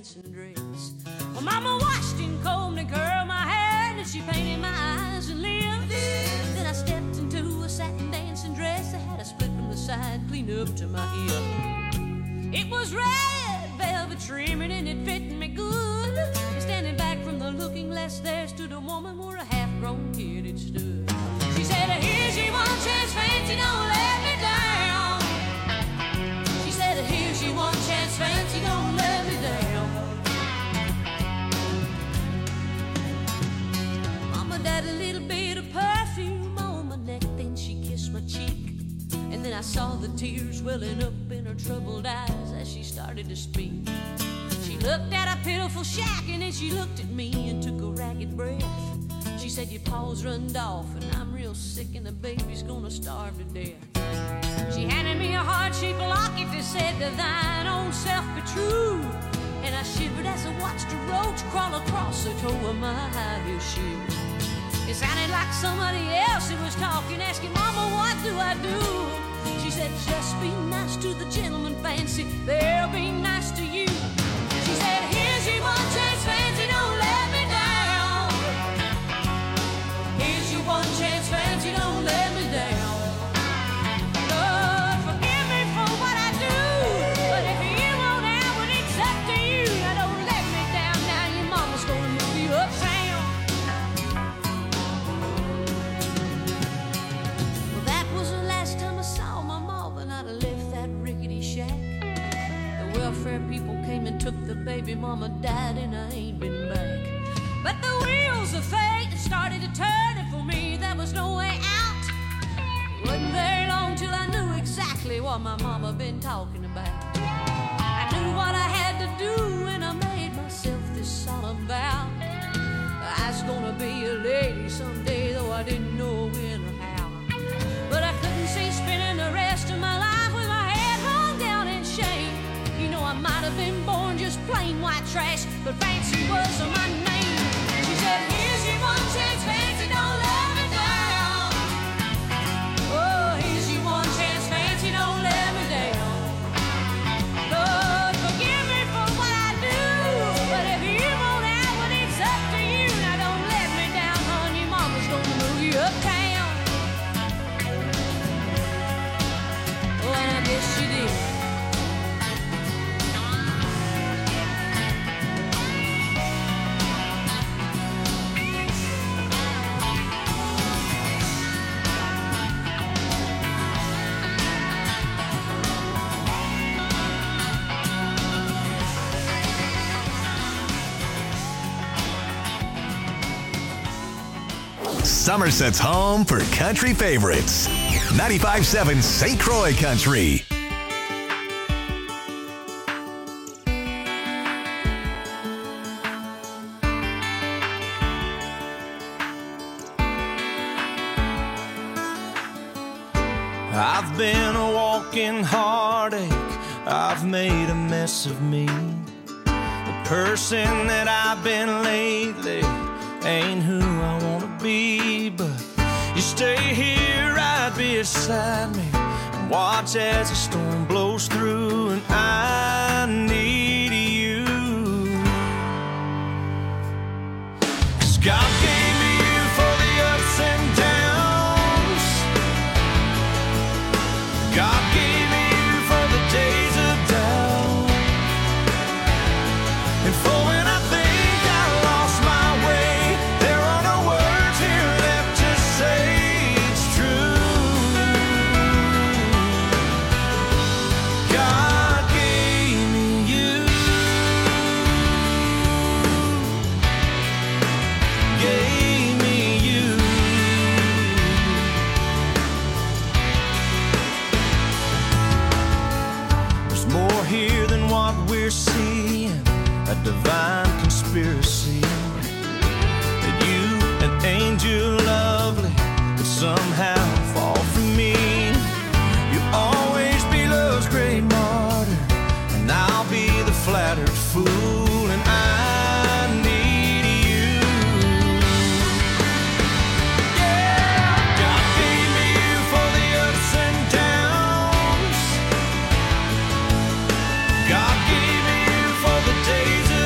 dancing dress. Well, Mama washed and combed and curled my hair, and she painted my eyes and lips. Then I stepped into a satin dancing dress that had a split from the side clean up to my hip. It was red velvet trimming and it fit me good. And standing back from the looking glass there stood a woman where a half-grown kid had stood. She said, here's your one chance, fancy, don't let me down. She said, here's your one chance, fancy, don't let me down. Mama died a little bit of perfume on my neck, then she kissed my cheek. And then I saw the tears welling up in her troubled eyes as she started to speak. She looked at a pitiful shack and then she looked at me and took a ragged breath. She said, your paws runned off and I'm real sick and the baby's gonna starve to death. She handed me a heart-shaped locket that said, to thine own self be true. And I shivered as I watched a roach crawl across the toe of my high-heel shoe. It sounded like somebody else who was talking, asking, Mama, what do I do? She said, just be nice to the gentleman, fancy, they'll be nice to you. She said, here's your one chance, fancy, don't let me down. Here's your one chance, fancy, don't let me down. Lord, forgive me for what I do, but if you won't have it, it's up to you. Now don't let me down, now your mama's gonna move you uptown. Welfare people came and took the baby, mama died and I ain't been back. But the wheels of fate started to turn, and for me there was no way out. It wasn't very long till I knew exactly what my mama been talking about. I knew what I had to do and I made myself this solemn vow. I was gonna be a lady someday, though I didn't know when or how. But I couldn't see spending the rest of my life with my head hung down in shame. You know I might have been born just plain white trash, but fancy was my name. She said, here's your one chance, fancy, don't let me down. Oh, here's your one chance, fancy, don't let me down. Lord, forgive me for what I do, but if you won't have it, it's up to you. Now don't let me down, honey, mama's gonna move you uptown. Oh, and I guess she did. Somerset's home for country favorites. 95.7 St. Croix Country. I've been a walking heartache, I've made a mess of me. The person that I've been lately ain't who I wanna be, but you stay here right beside me and watch as the storm blows through, and I need you. 'Cause God gave me you for the ups and downs. God gave me you for the days of doubt, and for when I think I lost my way, there are no words here left to say it's true. God gave me you. Gave me you. There's more here than what we're seeing, a divine conspiracy. That you, an angel lovely, could somehow fall for me. You'll always be love's great martyr, and I'll be the flattered fool, and I need you. Yeah, God gave me you for the ups and downs. God gave me you for the days of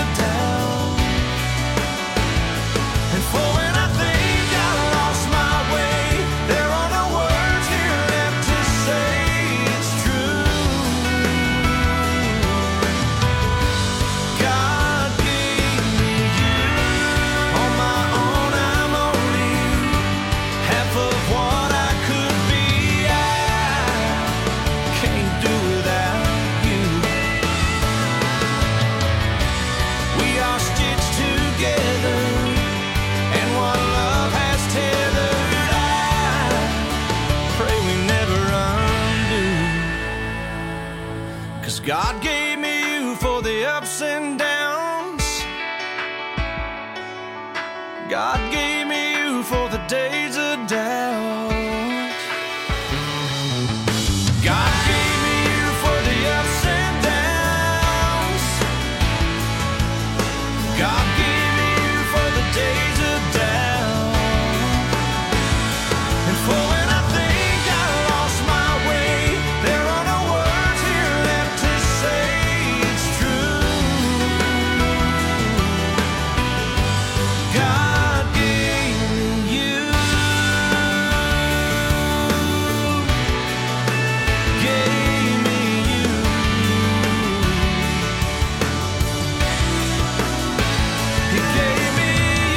God gave me you for the ups and downs. God gave me you for the days of doubt. God gave me you for the ups and downs. God gave me you for the days of doubt. And for when I think I lost my way, there are no words here left to say it's true. God gave me you. Gave me you. He gave me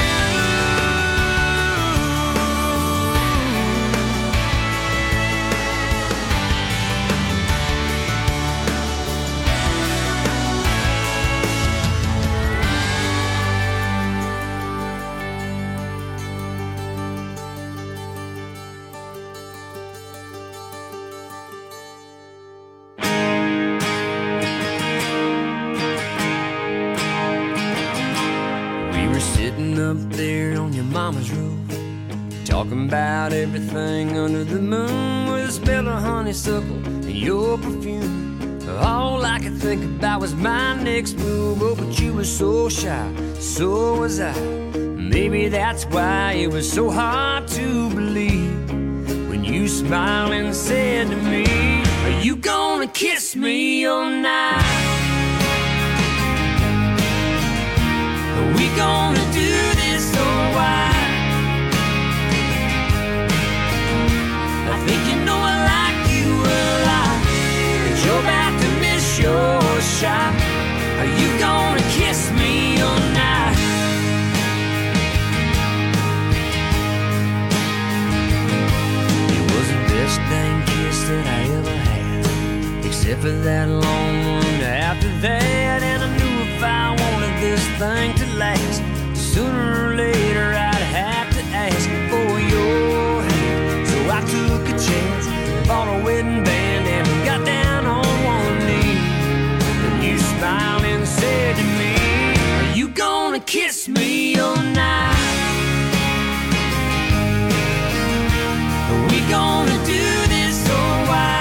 We were sitting up there on your mama's roof, talking about everything under the moon, with a smell of honeysuckle and your perfume. All I could think about was my next move. Oh, but you were so shy, so was I. Maybe that's why it was so hard to believe when you smiled and said to me, are you gonna kiss me all night? Are we gonna do this or why? I think you know I like you a lot, but you're about to miss your shot. Are you gonna kiss me all night? It was the best dang kiss that I ever had, except for that long one after that. And I knew if I wanted this thing to last, sooner or later I'd have to ask for your hand. So I took a chance, bought a wedding band, and got down on one knee. And you smiled and said to me, are you gonna kiss me all night? Are we gonna do this or why?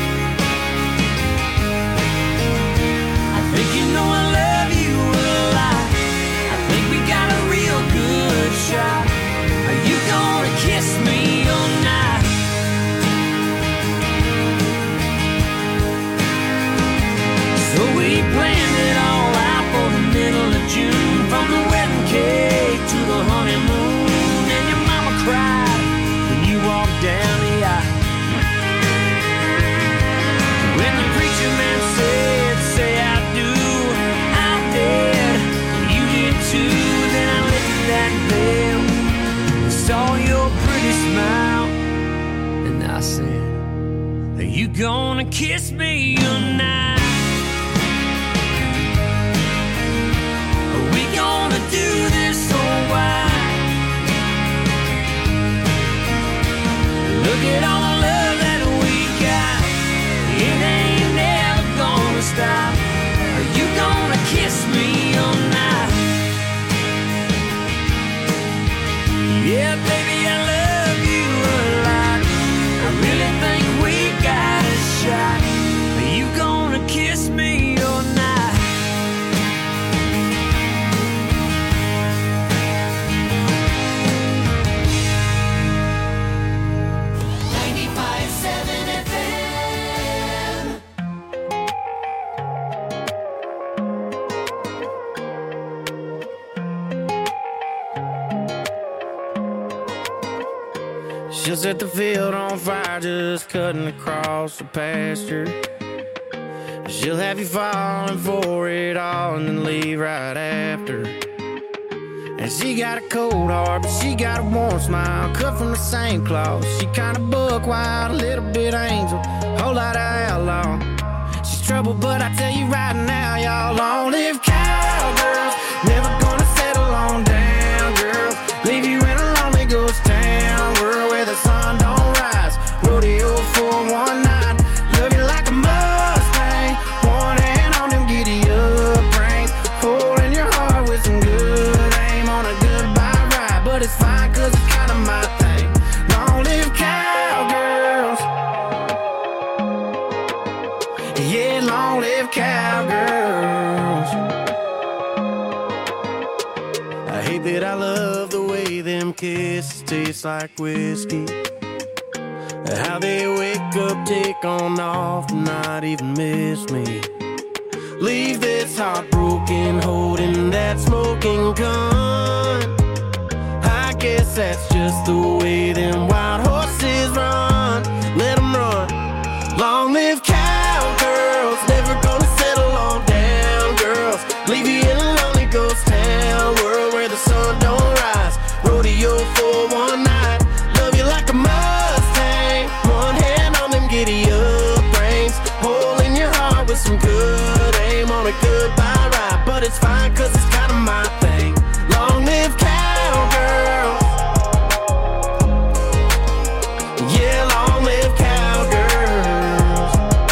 I think you know I love you a lot. I think we got a real good shot. Are you gonna kiss me all night? So we planned it all out for the middle of June, from the wedding cake to the honeymoon. And your mama cried when you walked down the aisle. When the preacher man said, say I do, I did, you did too. Then I lifted that veil and saw your pretty smile, and I said, are you gonna kiss me all night? Are we gonna do this or why? Look at all the love that we got, it ain't never gonna stop. Are you gonna kiss me all night? Yeah, baby, I love you a lot. I really think we got a shot. Are you gonna kiss me all night? She'll set the field on fire, just cutting across the pasture. She'll have you falling for it all and then leave right after. And she got a cold heart, but she got a warm smile, cut from the same cloth. She kinda buck wild, a little bit angel, whole lot of outlaw. She's trouble, but I tell you right now, y'all long-lived cowgirls, never gonna settle on down, girls. Leave you in a lonely ghost town, world where the sun don't rise. Rodeo for one night, love you like a Mustang, one hate that I love the way them kisses taste like whiskey. How they wake up, take on off, not even miss me. Leave this heartbroken, holding that smoking gun. I guess that's just the way them wild horses run. Let them run. Long live cowgirls, never gonna settle on down girls. Leave you in a lonely ghost town, world where the sun don't rise. Rodeo for one night, love you like a Mustang. One hand on them giddy up reins, hole in your heart with some good aim on a goodbye ride. But it's fine cause it's kinda my thing. Long live cowgirls. Yeah, long live cowgirls.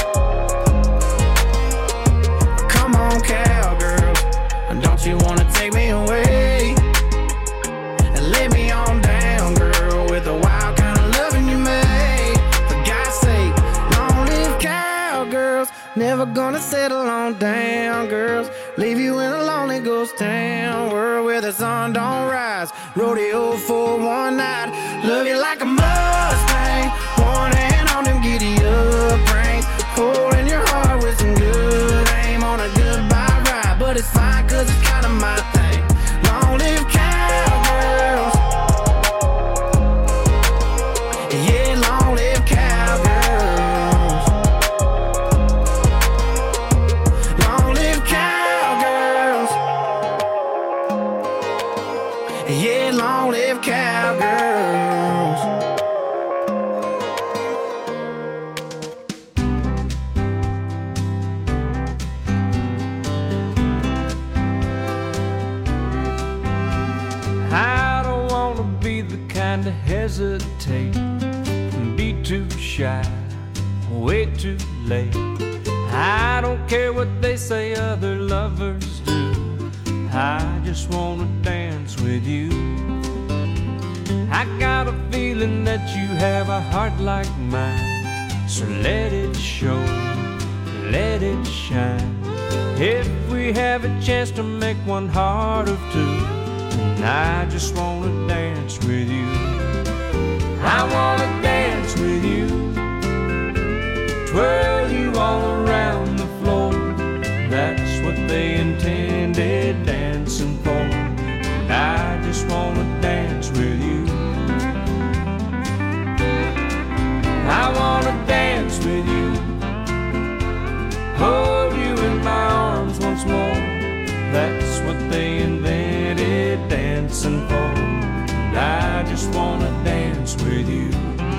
Come on cowgirls, don't you wanna take me away and lay me on down, girl, with the wild kind of loving you made. For God's sake, long live cowgirls, never gonna settle on down, girls. Leave you in a lonely ghost town, world where the sun don't rise. Rodeo for one night, love you like a Mustang. One hand on them giddy up reins, holding your heart with some good aim on a goodbye ride. But it's fine cause it's kinda my thing. Long live cowgirls. Yeah, long live cowgirls. Long live cowgirls. Yeah, long live cowgirls. I don't wanna be the kind to hesitate and be too shy, way too late. I don't care what they say other lovers do, I just wanna dance with you. I got a feeling that you have a heart like mine, so let it show, let it shine. If we have a chance to make one heart of two, and I just wanna dance with you. I wanna dance with you, twirl you all around the floor. That's what they intended dancing for, and I just wanna dance with you. I wanna dance with you, hold you in my arms once more. That's what they invented dancing for, and I just wanna dance with you.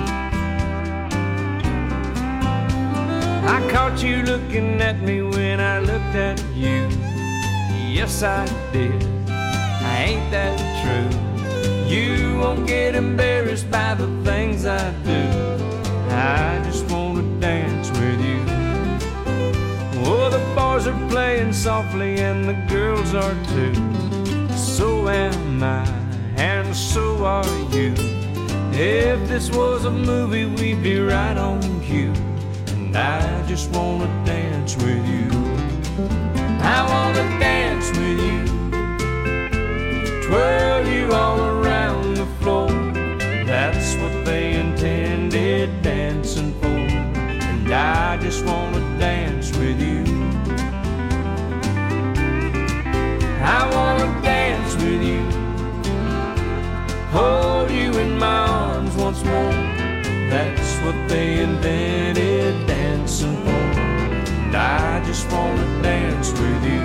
I caught you looking at me when I looked at you. Yes, I did. Ain't that true? You won't get embarrassed by the things I do. I just wanna dance with you. Oh, the boys are playing softly and the girls are too. So am I, and so are you. If this was a movie, we'd be right on cue. And I just wanna dance with you. I wanna dance with you, twirl you all around the floor. That's what they intended dancing for, and I just wanna dance with you. I wanna dance with you, hold you in my arms once more. That's what they invented dancing for, and I just wanna dance with you.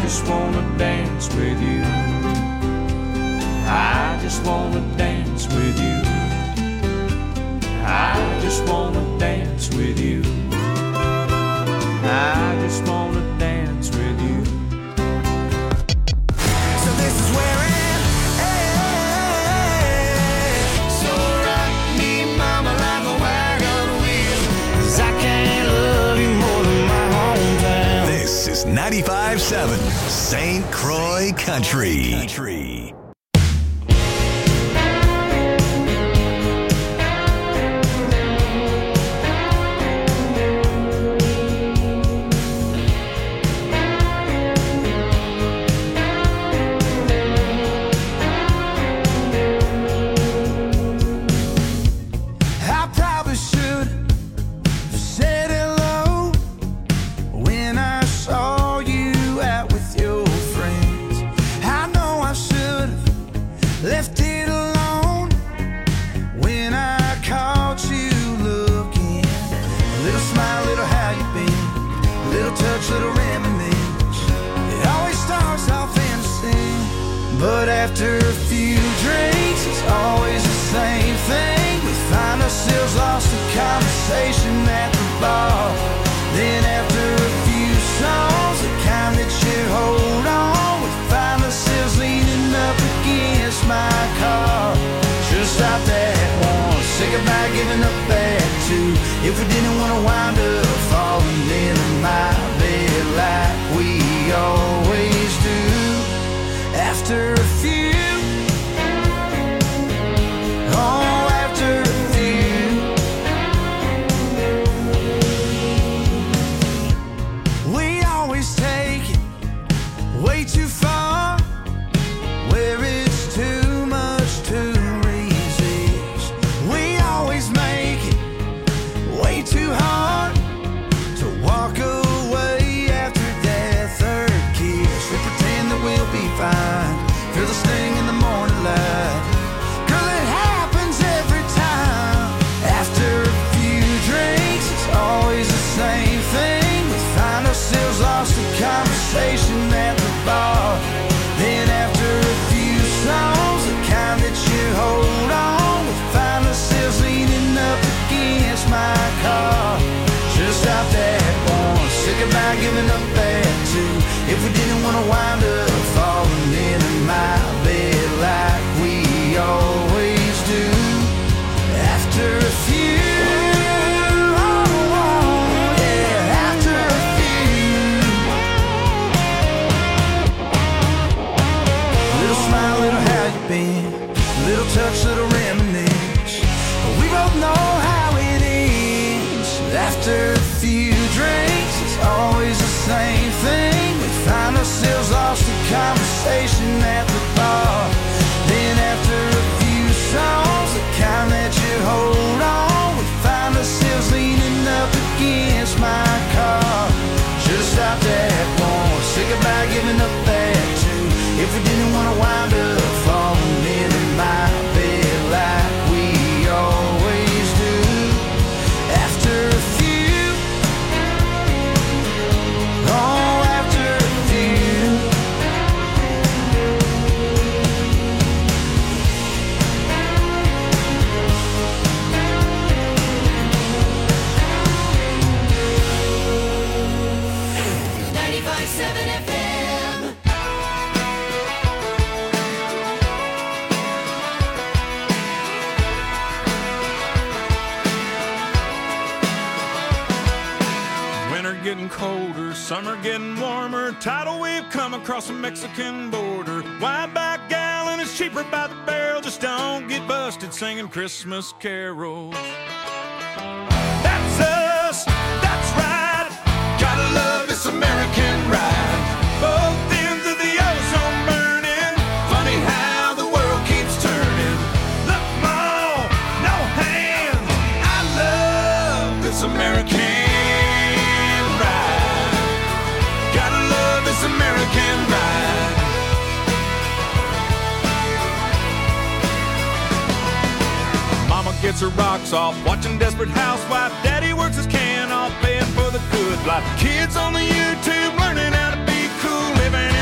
just wanna dance with you. I just wanna dance with you. I just wanna dance with you. I just wanna dance with you. So this is where it ends. So rock me, mama, like a wagon wheel, 'cause I can't love you more than my hometown. This is 95.7 St. Croix Country. But after a few drinks, it's always the same thing. We find ourselves lost in conversation at the bar. Then after a few songs, the kind that you hold on, we find ourselves leaning up against my car. Should have stopped at one, say goodbye, giving up at two. If we didn't want to wind up falling into my bed like we always do. After a few, oh, after a few, we always take it way too far, where it's too much to resist. We always make it way too hard to walk away after that third kiss. We pretend that we'll be fine, feel the sting in the morning light. Girl, it happens every time. After a few drinks, it's always the same thing. We find ourselves lost in conversation at the bar. Then after a few songs, the kind that you hold on, we find ourselves leaning up against my car. Should've stopped at one, say goodbye, giving up at two. If we didn't want to wind up falling into my bed like we always do. After a few, oh, yeah, after a few. Little smile, little how you been, little touch, little reminisce. But we both know how it ends. After a few drinks, it's always the same thing. We find ourselves lost in conversation at the bar. Then after a few songs, the kind that you hold on, we find ourselves leaning up against my car. Should've stopped at one, say goodbye, giving up at two. If we didn't want to wind up falling into my bed like we always do. After a few, oh, after a few. Getting colder, summer getting warmer, tidal wave come across the Mexican border. Wide back gallon is cheaper by the barrel, just don't get busted singing Christmas carols. That's us, that's right, gotta love this American ride. Both ends of the ozone burning, funny how the world keeps turning. Look, Mom, no hands, I love this American American ride. Mama gets her rocks off, watching Desperate Housewife. Daddy works his can off, paying for the good life. Kids on the YouTube learning how to be cool, living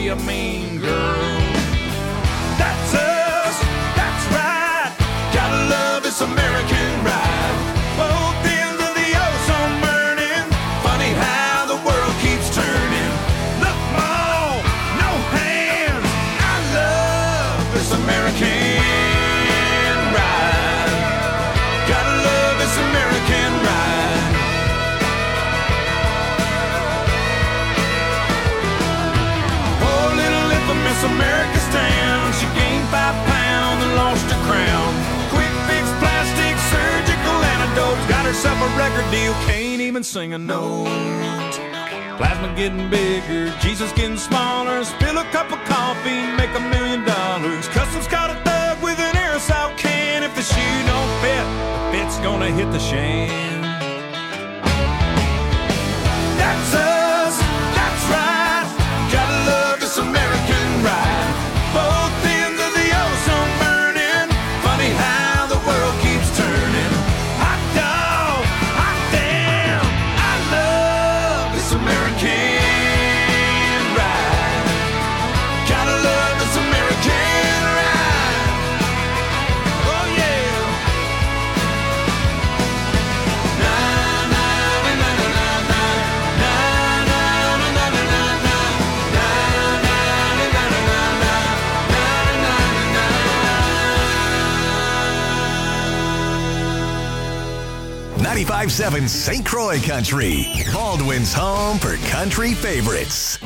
be a mean girl. That's us, that's right. Gotta love this American ride. Both ends of the ozone burning. Funny how the world keeps turning. Look, Mom, no hands. I love this American ride. Gotta love this American ride. Poor little infamous America stand. She gained 5 pounds and lost her crown. Quick fix, plastic, surgical antidotes. Got herself a record deal, can't even sing a note. Plasma getting bigger, Jesus getting smaller. Spill a cup of coffee, make $1 million. Customs caught a thug with an aerosol can. If the shoe don't fit, the fit's gonna hit the shan. That's us, that's right. Gotta love this American ride. Both ends of the ozone burning. Funny how the world keeps turning. Hot dog, hot damn. I love this American ride. Gotta love this American ride. Oh yeah. Na na na na na na na na na na na na 95.7 St. Croix Country, Baldwin's home for country favorites.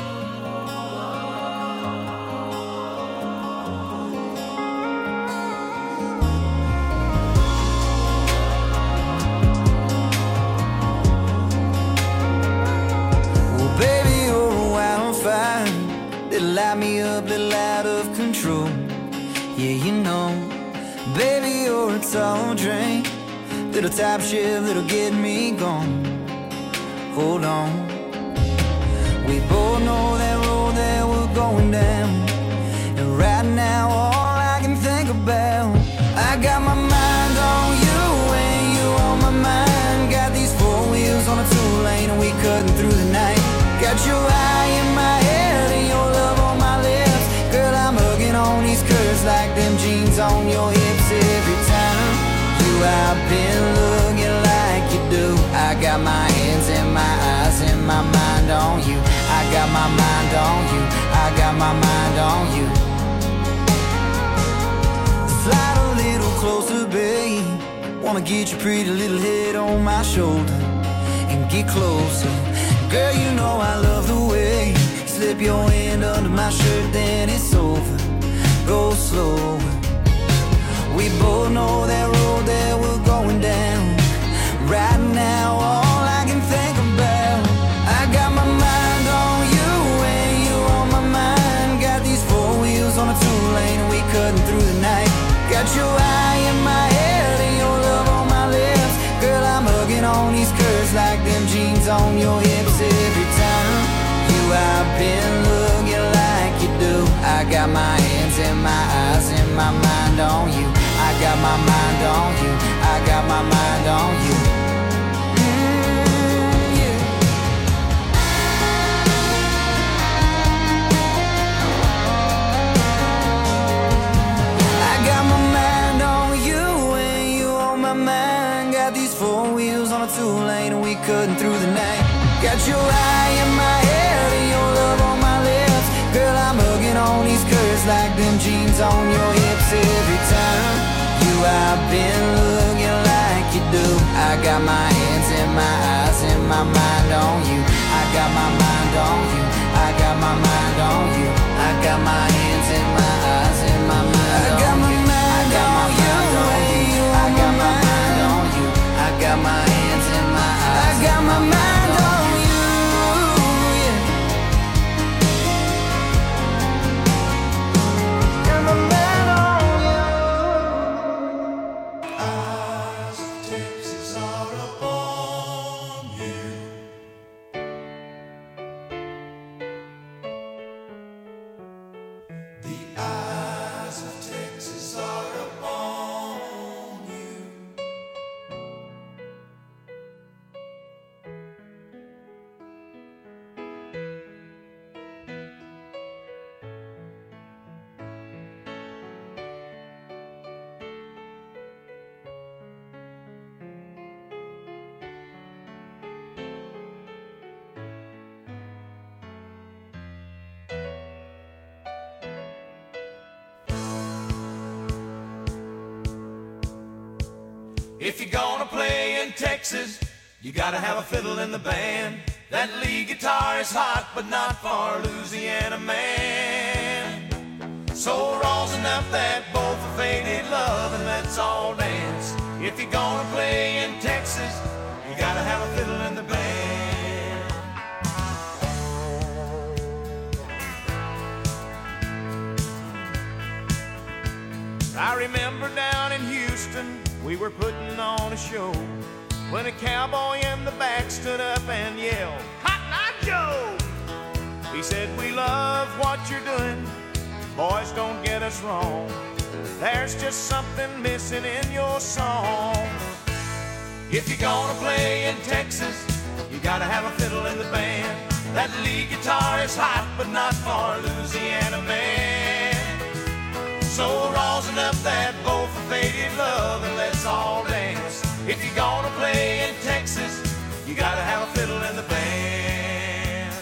Well, baby, you're a wildfire. Little light me up, little out of control. Yeah, you know, baby, you're a tall drink. Little top shift that'll get me gone. Hold on. We both know that road that we're going down. And right now all I can think about, I got my mind on you and you on my mind. Got these 4 wheels on a 2-lane and we cutting through the night. Got your eye in my head and your love on my lips. Girl, I'm hugging on these curves like them jeans on your hips every time. I've been looking like you do. I got my hands and my eyes and my mind on you. I got my mind on you. I got my mind on you. Slide a little closer, babe. Wanna get your pretty little head on my shoulder and get closer. Girl, you know I love the way you slip your hand under my shirt, then it's over. Go slower. We both know that road that we're going down. Right now, all I can think about, I got my mind on you and you on my mind. Got these 4 wheels on a 2-lane and we cutting through the night. Got your eye in my head and your love on my lips. Girl, I'm hugging on these curves like them jeans on your hips every time. I've been looking like you do. I got my hands and my eyes and my mind on you. I got my mind on you. I got my mind on you. Yeah. I got my mind on you and you on my mind. Got these 4 wheels on a 2-lane and we cutting through the night. Got your eye in my head and your love on my lips. Girl, I'm hugging on these curves like them jeans on your hips every time. I've been looking like you do. I got my hands and my eyes and my mind on you. I got my mind on you. I got my mind on you. I got my hands and my eyes and my mind on you. I got my mind on you. I got my mind on you. I got my hands and my eyes. I got my mind on you. If you're gonna play in Texas, you gotta have a fiddle in the band. That lead guitar is hot, but not for a Louisiana man. So rosin up that bowl for faded love and let's all dance. If you're gonna play in Texas, you gotta have a fiddle in the band. I remember down in Houston, we were putting on a show when a cowboy in the back stood up and yelled, "Cotton Eye Joe!" He said, "We love what you're doing, boys, don't get us wrong. There's just something missing in your song. If you're gonna play in Texas, you gotta have a fiddle in the band. That lead guitar is hot, but not for a Louisiana man. So rosin up that bowl for faded love and let's all dance. If you're gonna play in Texas, you gotta have a fiddle in the band."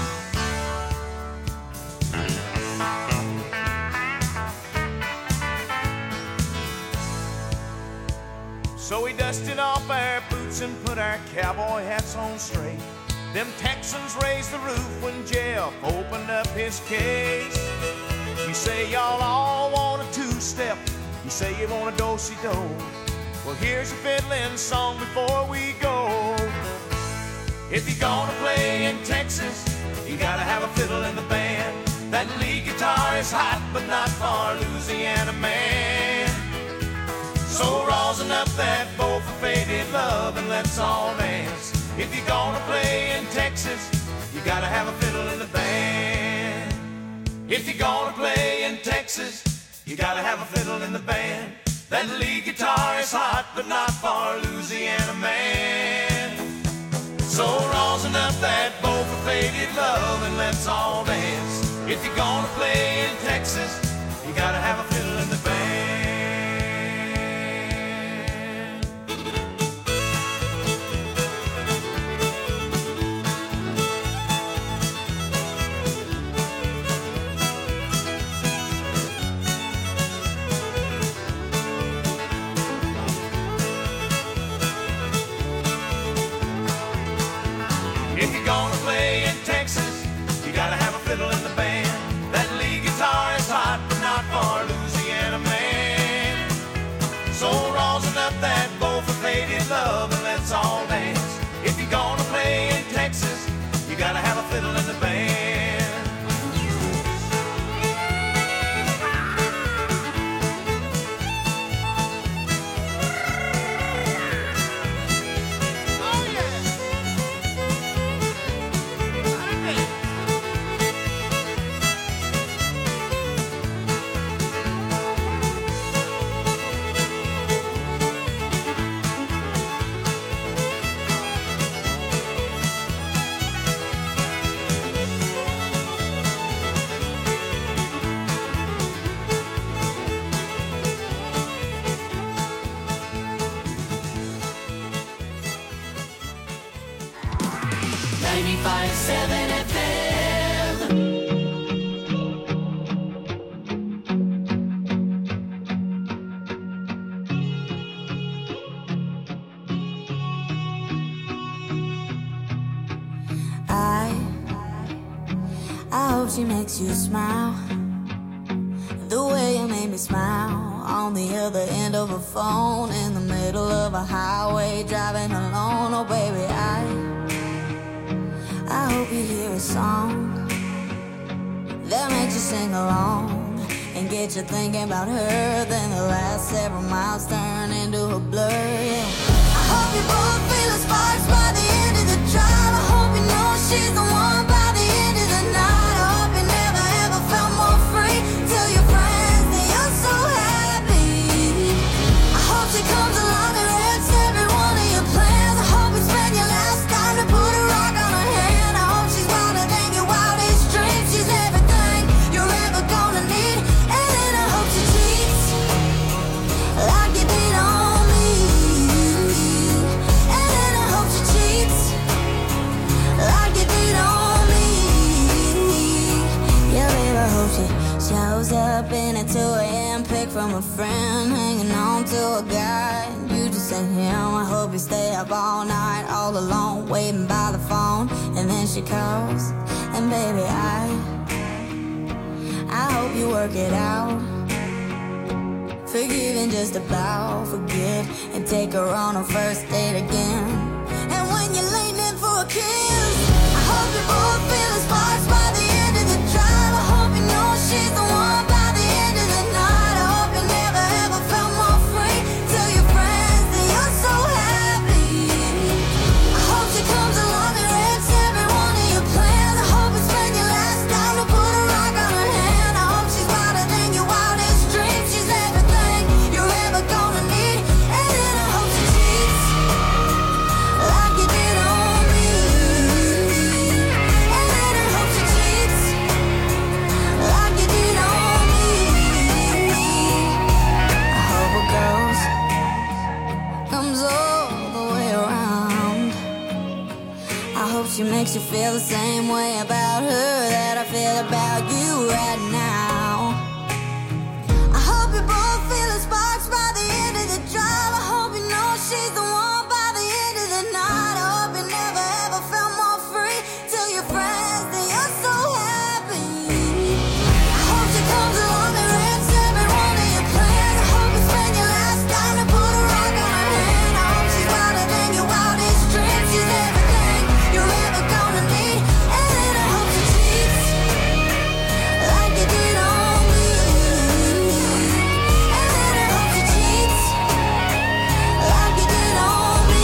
So we dusted off our boots and put our cowboy hats on straight. Them Texans raised the roof when Jeff opened up his case. You say y'all all want a two-step, you say you want a do-si-do. Well, here's a fiddling song before we go. If you're gonna play in Texas, you gotta have a fiddle in the band. That lead guitar is hot, but not for a Louisiana man. So rosin up that bowl for faded love and let's all dance. If you're gonna play in Texas, you gotta have a fiddle in the band. If you're gonna play in Texas, you gotta have a fiddle in the band. That lead guitar is hot, but not for a Louisiana man. So rosin up that bowl for faded love and let's all dance. If you're gonna play in Texas, you gotta have a fiddle in the band. If you're gonna play in Texas, you gotta have a fiddle in the band. That lead guitar is hot, but not for a Louisiana man. So rosin up that bowl for faded love and let's all dance. If you're gonna play in Texas, you gotta have a fiddle in the band. I hope she makes you smile the way you made me smile on the other end of a phone in the middle of a highway driving alone. Oh baby, I hope you hear a song that makes you sing along and get you thinking about her. Then the last several miles turn into a blur, yeah. I hope you both feel the sparks by the end of the drive. I hope you know she's the one by the end of the night. I hope you never ever felt more free. Tell your friends that you're so happy. I hope she comes along and wrecks every one of your plans. I hope you spend your last time to put a rock on her hand. I hope she's wilder than your wildest dreams. She's everything you're ever gonna need. And then I hope she cheats like you did on me. And then I hope she cheats like you did on me. Yeah, baby, I hope she shows up in a 2 a.m. pic from a friend, hanging on to a guy. You just to him. I hope you stay up all night, all alone, waiting by the phone. And then she calls, and baby, I hope you work it out. Forgive and just about forget, and take her on a first date again. And when you're leaning in for a kiss, I hope you both feel the sparks by the end of the drive. I hope you know she's the one by the end of the night. I hope you never ever felt more free. Tell your friends that you're so happy. I hope she comes along and wrecks every one of your plans. I hope it's been your last time to put a rock on her hand. I hope she's wilder than your wildest dreams. She's everything you're ever gonna need. And then I hope she cheats like you did on me. And then I hope she cheats like you did on me. I hope a ghost comes all the way around. I hope she makes you feel the same way about her that I feel about you right now. I hope you both feel the sparks by the end of the drive. I hope you know she's the one by the end of the night. I hope you never ever felt more free. Tell your friends that you're so happy. I hope she comes along and wrecks every one of your plans. I hope it's been your last time to put a rock on her hand. I hope she's wilder than your wildest dreams. She's everything you're ever gonna need. And then I hope she cheats like you did on me. And then I hope she cheats like you did on me.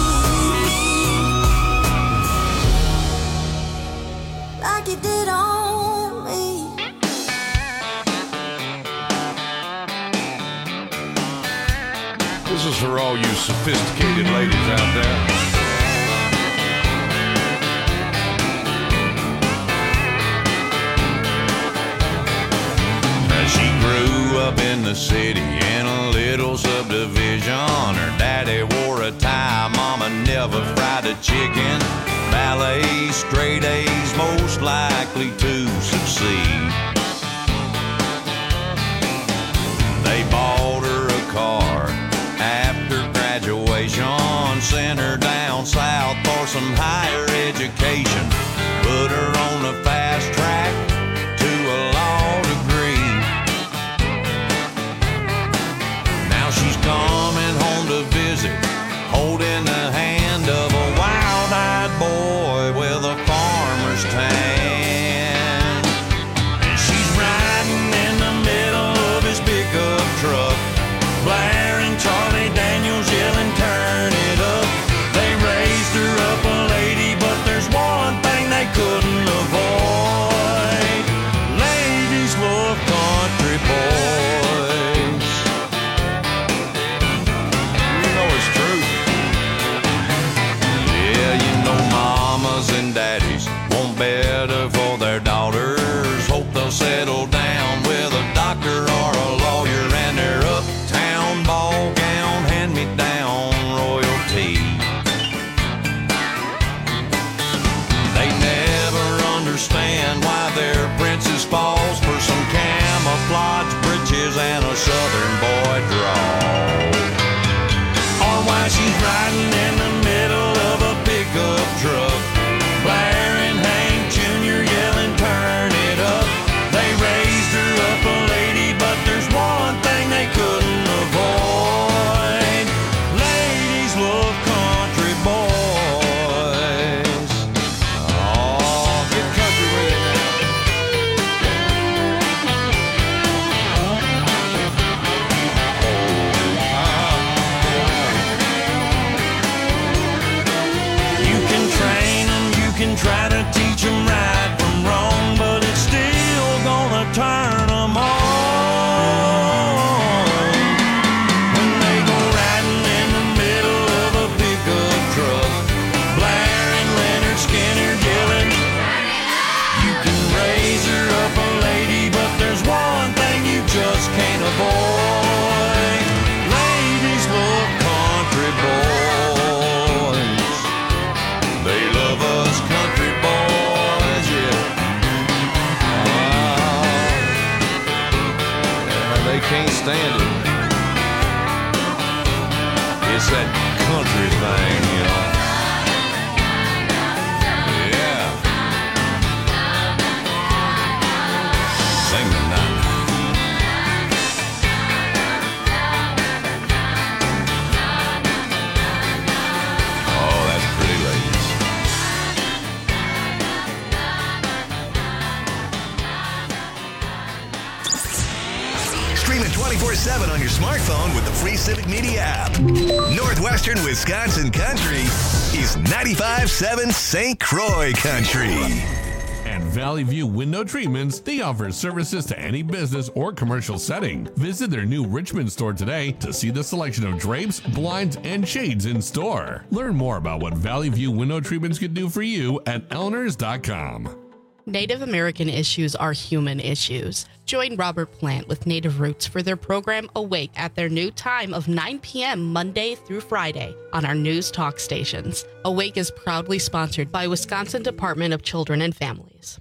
Like you did on me. This is for all you sophisticated ladies out there. She grew up in the city in a little subdivision. Her daddy wore a tie, mama never fried a chicken. Ballet, straight A's, most likely to succeed. They bought her a car after graduation, sent her down south for some higher education, put her on the fast track to a law degree. Now she's coming home to visit, holding the hand of a wild-eyed boy with a farmer's tan. 24/7 on your smartphone with the free Civic Media app. Northwestern Wisconsin Country is 95.7 St. Croix Country. At Valley View Window Treatments, they offer services to any business or commercial setting. Visit their new Richmond store today to see the selection of drapes, blinds, and shades in store. Learn more about what Valley View Window Treatments can do for you at Elners.com. Native American issues are human issues. Join Robert Plant with Native Roots for their program Awake at their new time of 9 p.m. Monday through Friday on our news talk stations. Awake is proudly sponsored by Wisconsin Department of Children and Families.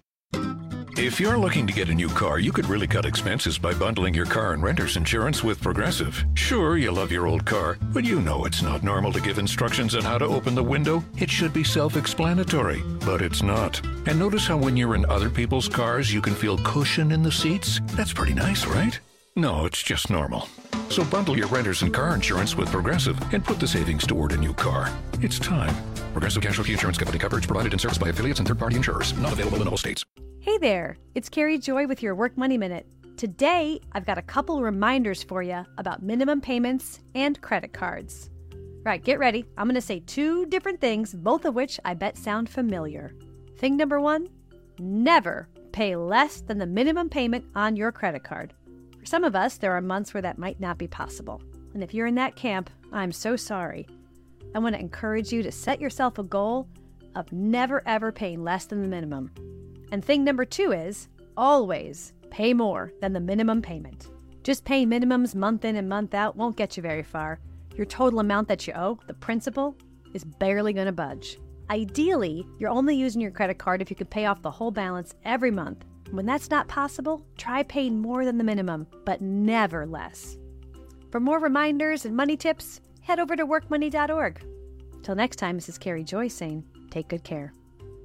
If you're looking to get a new car, you could really cut expenses by bundling your car and renter's insurance with Progressive. Sure, you love your old car, but you know it's not normal to give instructions on how to open the window. It should be self-explanatory, but it's not. And notice how when you're in other people's cars, you can feel cushion in the seats? That's pretty nice, right? No, it's just normal. So bundle your renter's and car insurance with Progressive and put the savings toward a new car. It's time. Progressive Casualty Insurance Company. Coverage provided and serviced by affiliates and third-party insurers. Not available in all states. Hey there, it's Carrie Joy with your Work Money Minute. Today, I've got a couple reminders for you about minimum payments and credit cards. Right, get ready. I'm going to say two different things, both of which I bet sound familiar. Thing number one, never pay less than the minimum payment on your credit card. For some of us, there are months where that might not be possible. And if you're in that camp, I'm so sorry. I want to encourage you to set yourself a goal of never ever paying less than the minimum. And thing number two is always pay more than the minimum payment. Just paying minimums month in and month out won't get you very far. Your total amount that you owe, the principal, is barely going to budge. Ideally, you're only using your credit card if you can pay off the whole balance every month. When that's not possible, try paying more than the minimum, but never less. For more reminders and money tips, head over to workmoney.org. Till next time, this is Carrie Joy saying, take good care.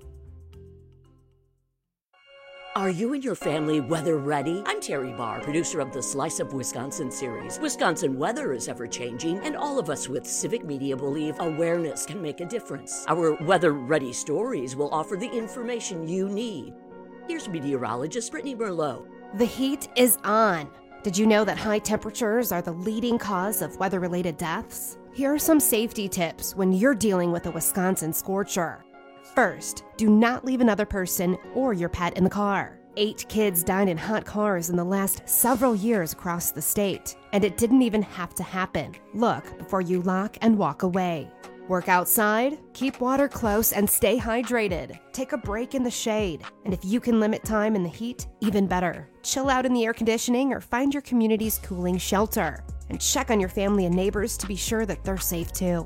Are you and your family weather ready? I'm Terry Barr, producer of the Slice of Wisconsin series. Wisconsin weather is ever-changing, and all of us with Civic Media believe awareness can make a difference. Our weather-ready stories will offer the information you need. Here's meteorologist Brittany Merlot. The heat is on. Did you know that high temperatures are the leading cause of weather-related deaths? Here are some safety tips when you're dealing with a Wisconsin scorcher. First, do not leave another person or your pet in the car. 8 kids died in hot cars in the last several years across the state, and it didn't even have to happen. Look before you lock and walk away. Work outside, keep water close, and stay hydrated. Take a break in the shade, and if you can limit time in the heat, even better. Chill out in the air conditioning or find your community's cooling shelter, and check on your family and neighbors to be sure that they're safe too.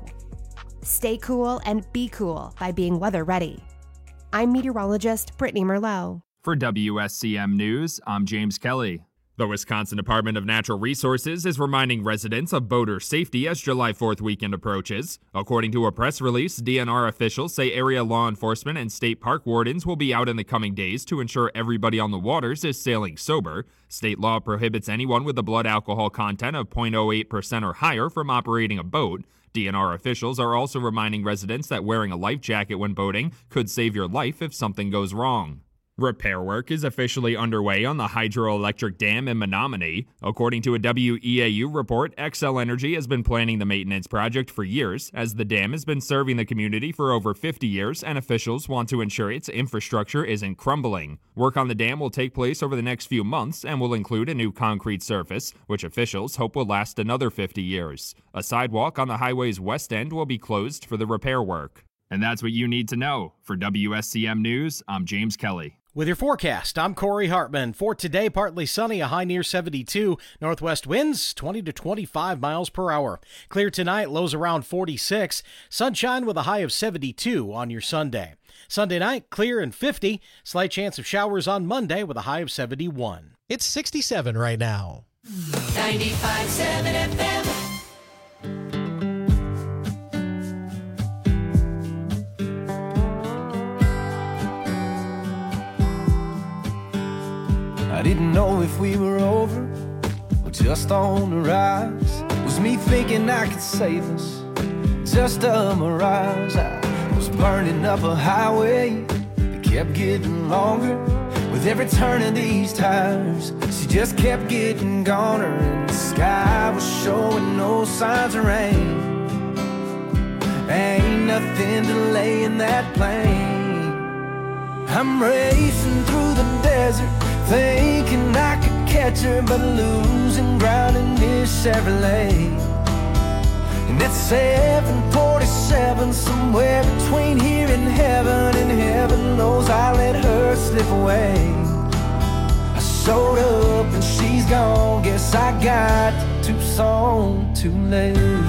Stay cool and be cool by being weather ready. I'm meteorologist Brittany Merlot. For WSCM News, I'm James Kelly. The Wisconsin Department of Natural Resources is reminding residents of boater safety as July 4th weekend approaches. According to a press release, DNR officials say area law enforcement and state park wardens will be out in the coming days to ensure everybody on the waters is sailing sober. State law prohibits anyone with a blood alcohol content of 0.08% or higher from operating a boat. DNR officials are also reminding residents that wearing a life jacket when boating could save your life if something goes wrong. Repair work is officially underway on the hydroelectric dam in Menominee. According to a WEAU report, Xcel Energy has been planning the maintenance project for years, as the dam has been serving the community for over 50 years, and officials want to ensure its infrastructure isn't crumbling. Work on the dam will take place over the next few months and will include a new concrete surface, which officials hope will last another 50 years. A sidewalk on the highway's west end will be closed for the repair work. And that's what you need to know. For WSCM News, I'm James Kelly. With your forecast, I'm Corey Hartman. For today, partly sunny, a high near 72. Northwest winds 20 to 25 miles per hour. Clear tonight, lows around 46. Sunshine with a high of 72 on your Sunday. Sunday night, clear and 50. Slight chance of showers on Monday with a high of 71. It's 67 right now. 95.7 FM. I didn't know if we were over or just on the rise. Was me thinking I could save us, just a mirage. I was burning up a highway that kept getting longer. With every turn of these tires, she just kept getting goner, and the sky was showing no signs of rain. Ain't nothing delaying that plane. I'm racing through the desert, thinking I could catch her, but losing ground in this Chevrolet. And it's 7:47, somewhere between here and heaven knows I let her slip away. I showed up and she's gone, guess I got to Tucson too late.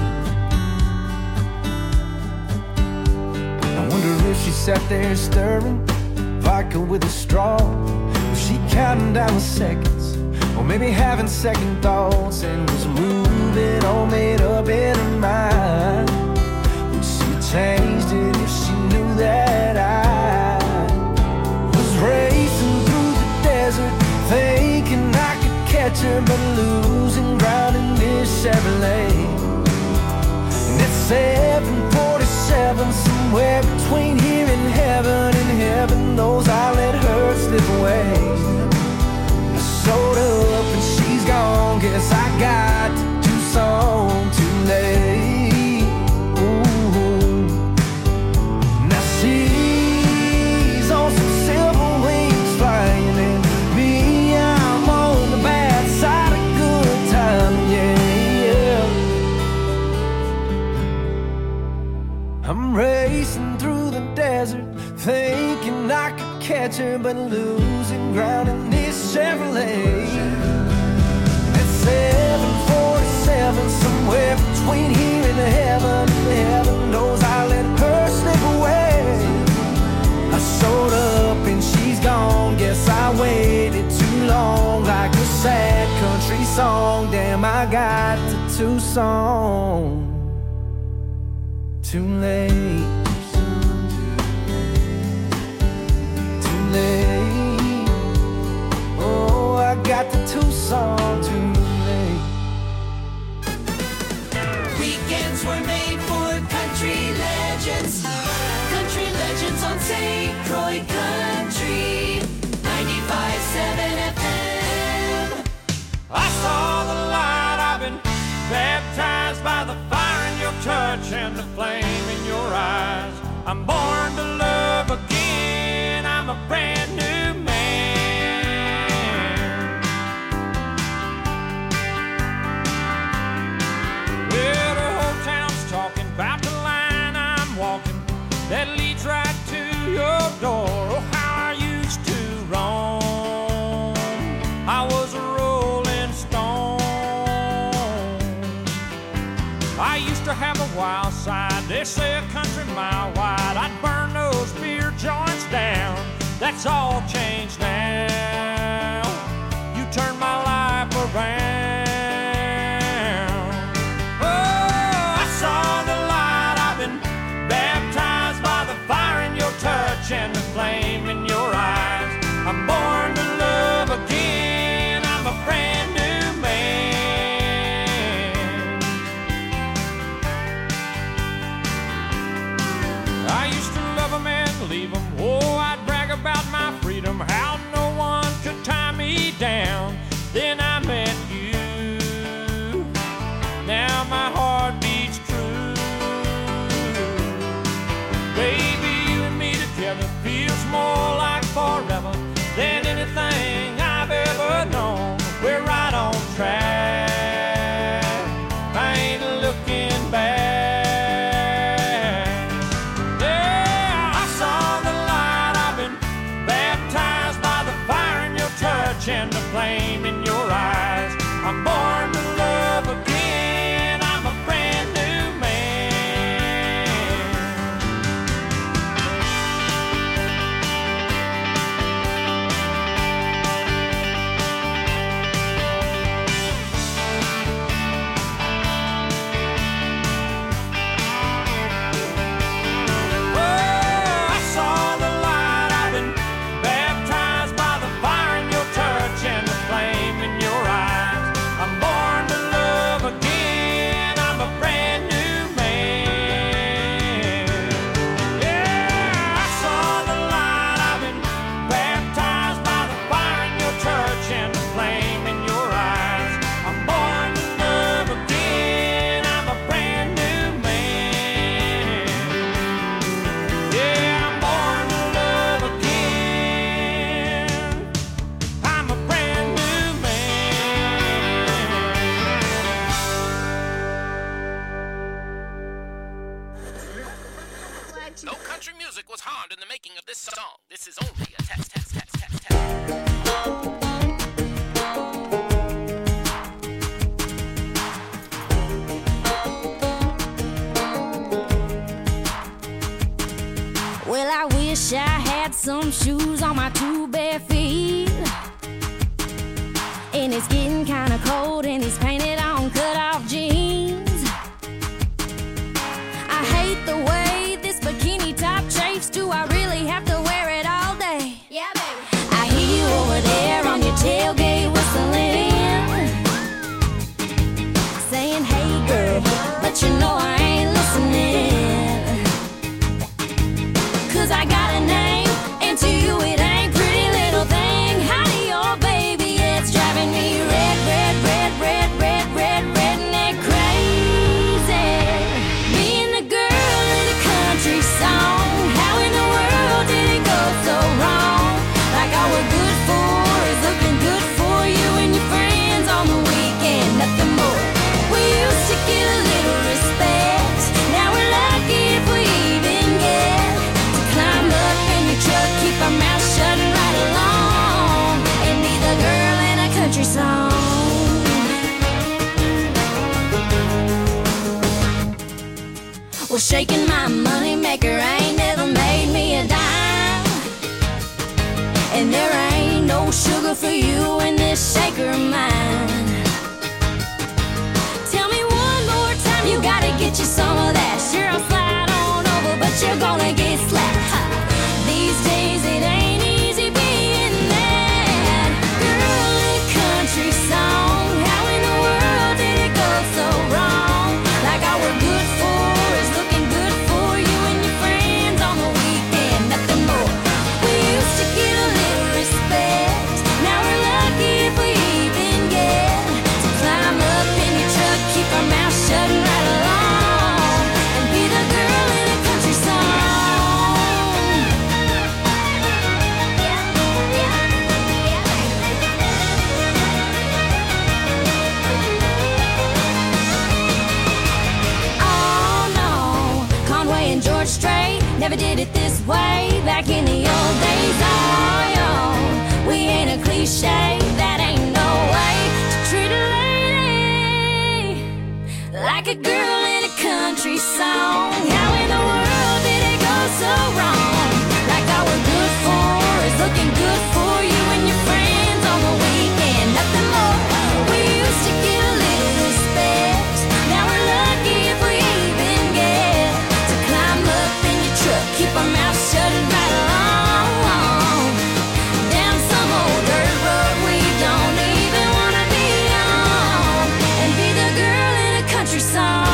I wonder if she sat there stirring vodka with a straw. Was she counting down the seconds, or maybe having second thoughts, and was moving all made up in her mind? Would she have changed it if she knew that I was racing through the desert, thinking I could catch her, but losing ground in this Chevrolet? And it's 7:47, somewhere between here and heaven knows I let her slip away. I showed up and she's gone, guess I got to Tucson too late. Ooh. Now she's on some silver wings flying, and me, I'm on the bad side of good time, yeah. I'm racing through the desert, thinking I could catch her, but losing ground in this Chevrolet. It's 7:47, somewhere between here and heaven knows I let her slip away. I showed up and she's gone, guess I waited too long, like a sad country song. Damn, I got to Tucson too late. Oh, I got the Tucson too late. Weekends were made for country legends. Country legends on St. Croix Country 95.7 FM. I saw the light, I've been baptized by the fire in your touch and the flame in your eyes. I'm born to love again, I'm a brand new man. Well, the whole town's talking about the line I'm walking that leads right to your door. Oh, how I used to roam, I was a rolling stone. I used to have a wild side, they say a country mile wide. I'd burn those beer joints down, that's all changed now. You turned my life around. Oh, I saw the light, I've been baptized by the fire in your touch and the flame in your eyes. I'm born to love again, I'm a brand new man. I used to love them and leave them. Oh, I'd brag about my freedom, how no one could tie me down. is only a test. Well, I wish I had some shoes on my two bare feet. And it's getting kinda cold and he's painted on cut-off jeans. I hate the way this bikini top chafes. Do I really have to wear it all day? Yeah, baby. I hear you over there on your tailgate whistling, saying, hey girl, but you know I ain't listening. 'Cause I got a name, and to you it ain't pretty little thing. How do your baby, it's driving me redneck crazy. Being the girl in a country song, how in the world did it go so wrong? Like all we're good for is looking good for you and your friends on the weekend, nothing more. We used to get a little respect, now we're lucky if we even get to climb up in your truck, keep our mouths shut and ride along, and be the girl in a country song. Well, shaking my money maker ain't never made me a dime, and there ain't no sugar for you in this shaker of mine. Tell me one more time, you gotta get you some of that. Sure, I'll slide on over, but you're gonna get slapped. Ha. These days it ain't easy being that girl in a country song. How in the world did it go so wrong? Like all we're good for is looking good for you and your friends on the weekend, nothing more. We used to get a little respect, now we're lucky if we even get to climb up in your truck, keep our mouths shut and ride along, and be the girl in a country song. Oh no, Conway and George Strait never did it this way back in the old days. Oh yo, we ain't a cliche, that ain't no way to treat a lady like a girl in a country song. How in the world did it go so wrong? Like all we're good for is looking good for you and your friends on the weekend, nothing more. We used to get a little respect, now we're lucky if we even get to climb up in your truck, keep our mouths shut and ride along, down some old dirt road we don't even wanna be on, and be the girl in a country song.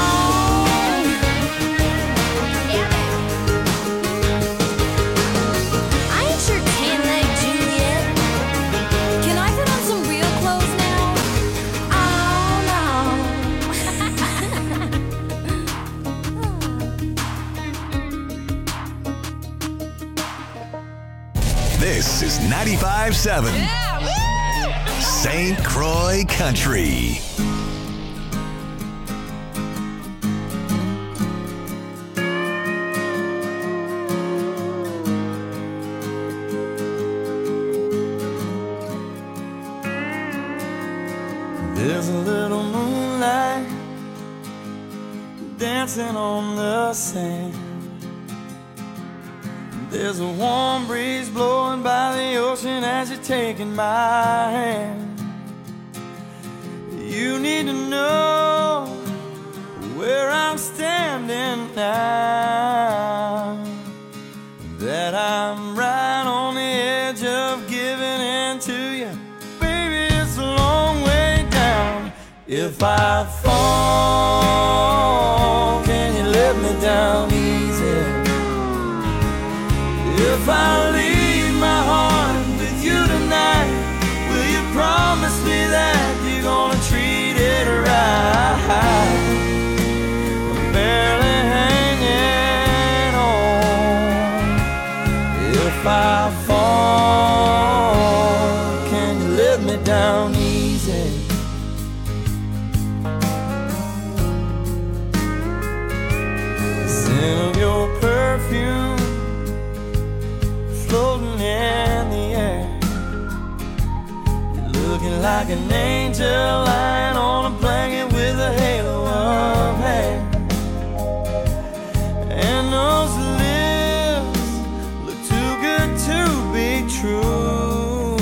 I ain't your tan-leg Juliet. Can I put on some real clothes now? Oh no. This is 95.7 St. Croix Country. There's a little moonlight dancing on the sand. There's a warm breeze blowing by the ocean as you're taking my hand. You need to know where I'm standing now, that I'm right on the edge of giving in to you. Baby, it's a long way down. If I fall, can you let me down easy? If I leave my heart with you tonight, will you promise me that you're gonna treat it right? I'm barely hanging on. If I fall, can you let me down easy? The scent of your perfume like an angel lying on a blanket with a halo of hair. And those lips look too good to be true.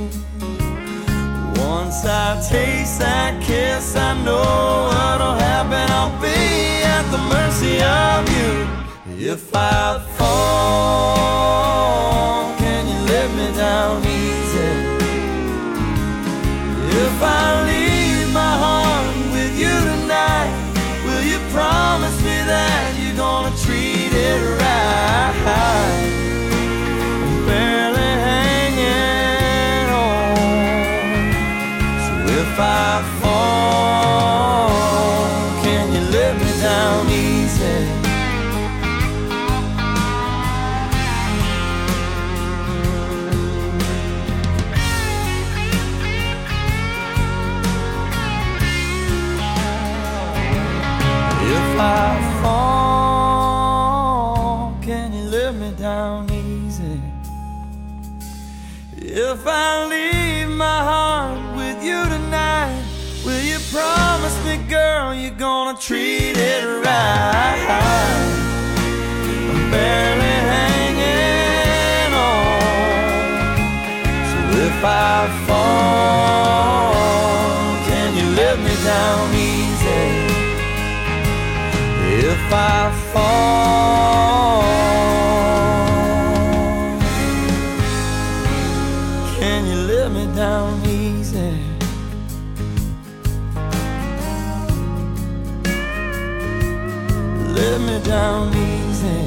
Once I taste that kiss, I know what'll happen. I'll be at the mercy of you. If I fall, can you let me down easy? If I leave my heart with you tonight, will you promise me that you're gonna treat it right? I'm barely hanging on. So if I fall, can you let me down easy? If I fall, can you let me down easy? If I leave my heart with you tonight, will you promise me, girl, you're gonna treat it right? I'm barely hanging on. So if I fall, can you let me down easy? If I fall, can you let me down easy? Let me down easy,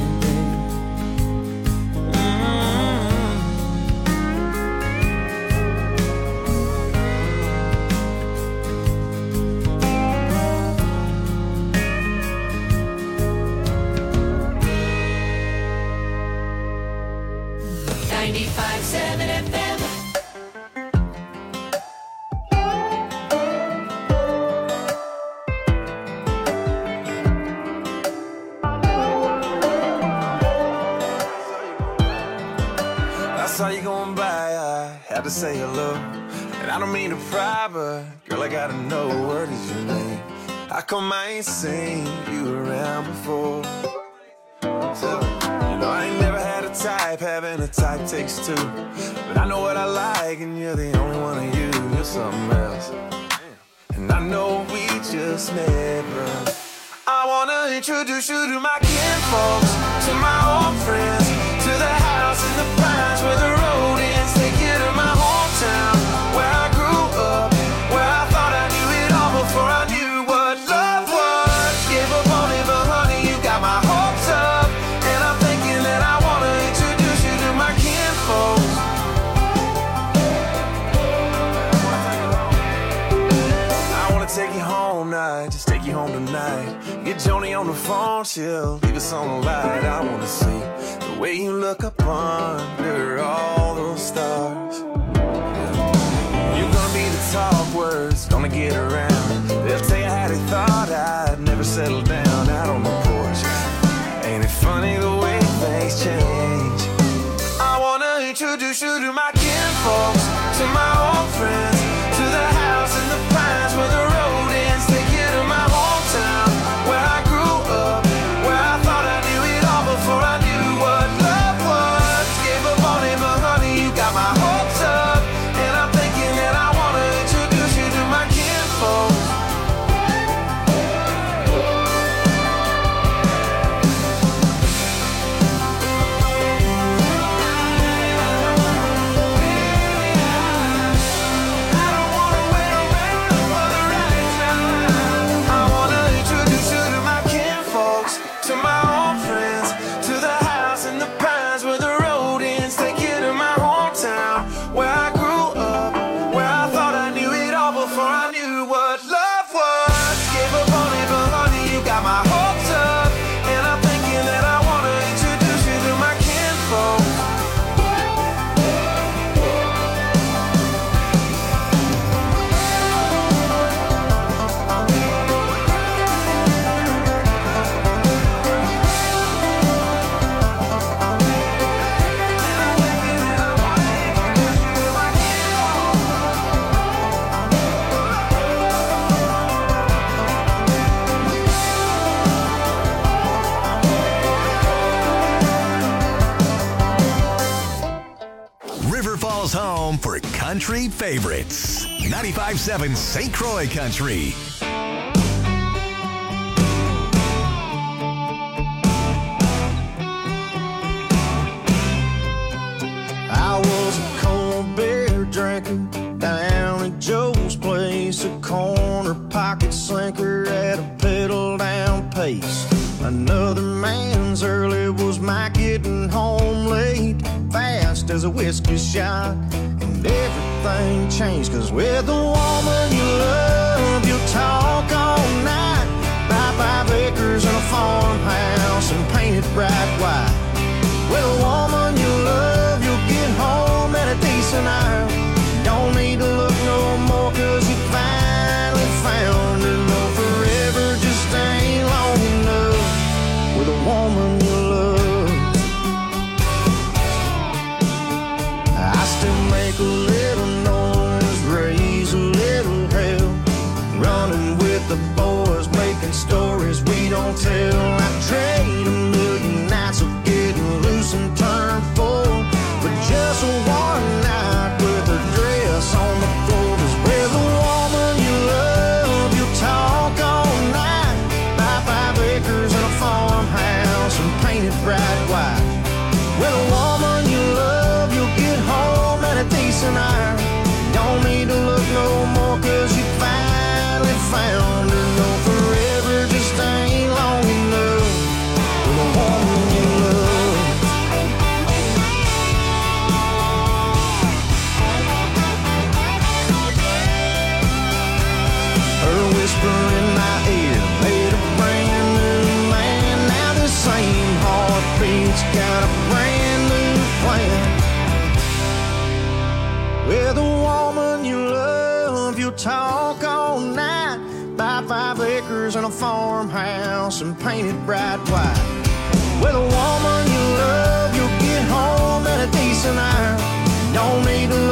Saw you going by, I had to say hello. And I don't mean to pry, but girl, I gotta know, what is your name? How come I ain't seen you around before? So, you know, I ain't never had a type, having a type takes two. But I know what I like, and you're the only one of you. You're something else. And I know we just met, but I wanna introduce you to my kinfolks, to my old friends, to the house in the pines where the road ends. Take you to my hometown, where I grew up, where I thought I knew it all before I knew what love was. Gave up on it, but honey, you got my hopes up. And I'm thinking that I wanna introduce you to my kinfolks. I wanna take you home now, just take you home tonight. Get Joni on the phone, she'll leave us on the light. I wanna see the way you look up under all those stars. You're gonna be the talk words, gonna get around. They'll tell you how they thought I'd never settle down out on the porch. Ain't it funny the way things change? I wanna introduce you to my kinfolks, to my old friends, to the house in the pines where the road ends. Take you to my hometown, where I grew up, where I thought I knew it all before I knew what love was. Gave up on it, but honey, you got my hopes up. And I'm thinking that I wanna introduce you to my kinfolks. I River Falls home for country favorites. 95.7 St. Croix Country. I was a cold beer drinker down at Joe's place, a corner pocket slinker at a pedal down pace. Another man's early was my getting home late, fast as a whiskey shot, and everything changed, 'cause with the woman you love, you'll talk all night, buy 5 acres and a farmhouse and paint it bright white. With a woman you love, you'll get home at a decent hour. Don't need to look no more, 'cause you finally found her. No, forever just ain't long enough with a woman you love. I still make a little noise, raise a little hell, running with the boys, making stories we don't tell. I trade a million nights of getting loose and turn full for just one night with her dress on the floor. 'Cause with a woman you love, you'll talk all night, buy 5 acres and a farmhouse and paint it bright white. With a woman you love, you'll get home at a decent hour. Don't need to look no more, 'cause you finally found her. No, forever just ain't long enough with a woman you love. Her whisper in my ear made a brand new man. Now the same heartbeat's got a brand new plan. With a woman you love, you'll talk all night, buy 5 acres and a farmhouse and paint it bright white. With a woman you love, you'll get home at a decent hour. Don't need to